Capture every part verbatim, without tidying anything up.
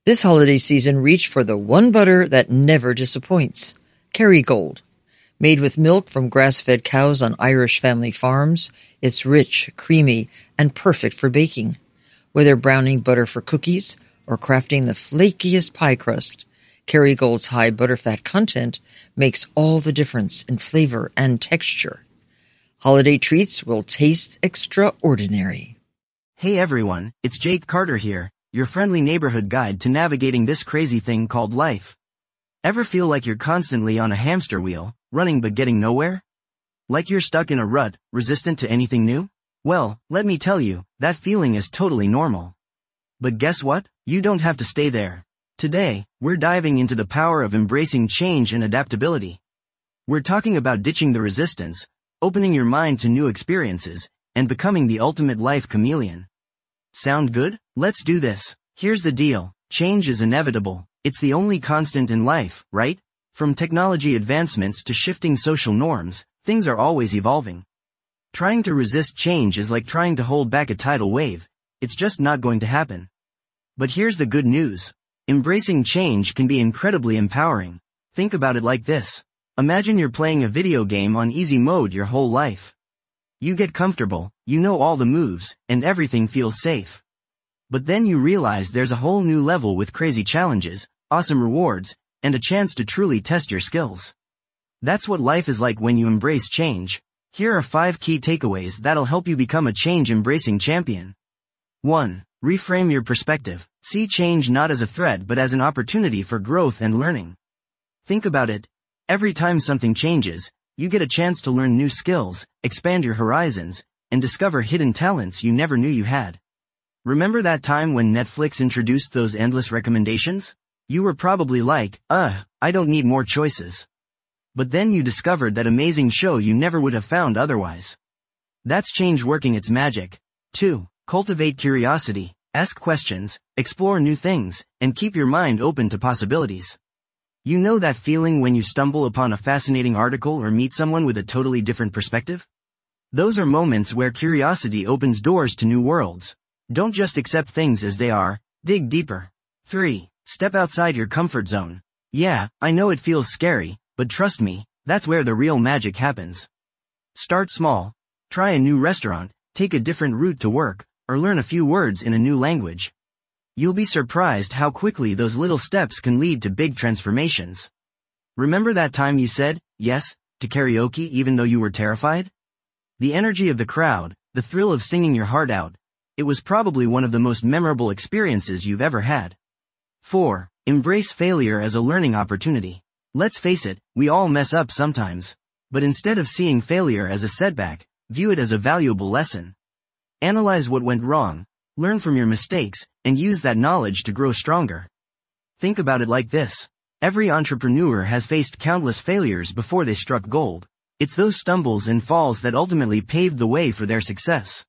This holiday season, reach for the one butter that never disappoints. Kerrygold. Made with milk from grass-fed cows on Irish family farms, it's rich, creamy, and perfect for baking. Whether browning butter for cookies or crafting the flakiest pie crust, Kerrygold's high butterfat content makes all the difference in flavor and texture. Holiday treats will taste extraordinary. Hey everyone, it's Jake Carter here, your friendly neighborhood guide to navigating this crazy thing called life. Ever feel like you're constantly on a hamster wheel, running but getting nowhere? Like you're stuck in a rut, resistant to anything new? Well, let me tell you, that feeling is totally normal. But guess what? You don't have to stay there. Today, we're diving into the power of embracing change and adaptability. We're talking about ditching the resistance, opening your mind to new experiences, and becoming the ultimate life chameleon. Sound good? Let's do this. Here's the deal. Change is inevitable. It's the only constant in life, right? From technology advancements to shifting social norms, things are always evolving. Trying to resist change is like trying to hold back a tidal wave. It's just not going to happen. But here's the good news. Embracing change can be incredibly empowering. Think about it like this. Imagine you're playing a video game on easy mode your whole life. You get comfortable, you know all the moves, and everything feels safe. But then you realize there's a whole new level with crazy challenges, awesome rewards, and a chance to truly test your skills. That's what life is like when you embrace change. Here are five key takeaways that'll help you become a change-embracing champion. one. Reframe your perspective. See change not as a threat but as an opportunity for growth and learning. Think about it. Every time something changes, you get a chance to learn new skills, expand your horizons, and discover hidden talents you never knew you had. Remember that time when Netflix introduced those endless recommendations? You were probably like, ugh, I don't need more choices. But then you discovered that amazing show you never would have found otherwise. That's change working its magic. two. Cultivate curiosity. Ask questions, explore new things, and keep your mind open to possibilities. You know that feeling when you stumble upon a fascinating article or meet someone with a totally different perspective? Those are moments where curiosity opens doors to new worlds. Don't just accept things as they are, dig deeper. three. Step outside your comfort zone. Yeah, I know it feels scary, but trust me, that's where the real magic happens. Start small. Try a new restaurant, take a different route to work, or learn a few words in a new language. You'll be surprised how quickly those little steps can lead to big transformations. Remember that time you said, yes, to karaoke even though you were terrified? The energy of the crowd, the thrill of singing your heart out, it was probably one of the most memorable experiences you've ever had. four. Embrace failure as a learning opportunity. Let's face it, we all mess up sometimes. But instead of seeing failure as a setback, view it as a valuable lesson. Analyze what went wrong, learn from your mistakes, and use that knowledge to grow stronger. Think about it like this. Every entrepreneur has faced countless failures before they struck gold. It's those stumbles and falls that ultimately paved the way for their success.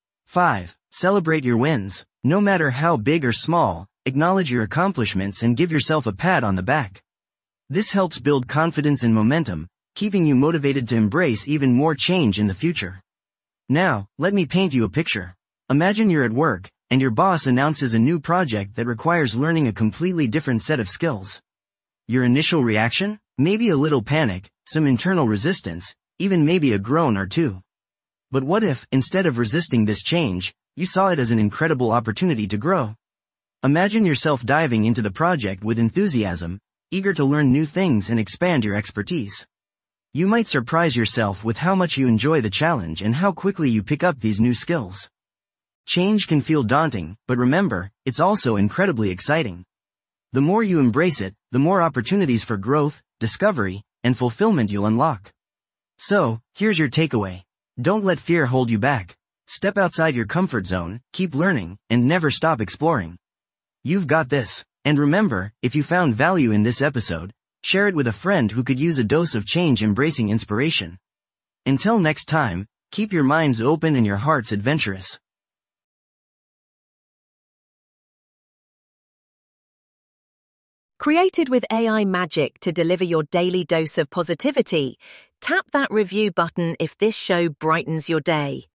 five. Celebrate your wins. No matter how big or small, acknowledge your accomplishments and give yourself a pat on the back. This helps build confidence and momentum, keeping you motivated to embrace even more change in the future. Now, let me paint you a picture. Imagine you're at work, and your boss announces a new project that requires learning a completely different set of skills. Your initial reaction? Maybe a little panic, some internal resistance, even maybe a groan or two. But what if, instead of resisting this change, you saw it as an incredible opportunity to grow? Imagine yourself diving into the project with enthusiasm, eager to learn new things and expand your expertise. You might surprise yourself with how much you enjoy the challenge and how quickly you pick up these new skills. Change can feel daunting, but remember, it's also incredibly exciting. The more you embrace it, the more opportunities for growth, discovery, and fulfillment you'll unlock. So, here's your takeaway. Don't let fear hold you back. Step outside your comfort zone, keep learning, and never stop exploring. You've got this. And remember, if you found value in this episode, share it with a friend who could use a dose of change-embracing inspiration. Until next time, keep your minds open and your hearts adventurous. Created with A I magic to deliver your daily dose of positivity, tap that review button if this show brightens your day.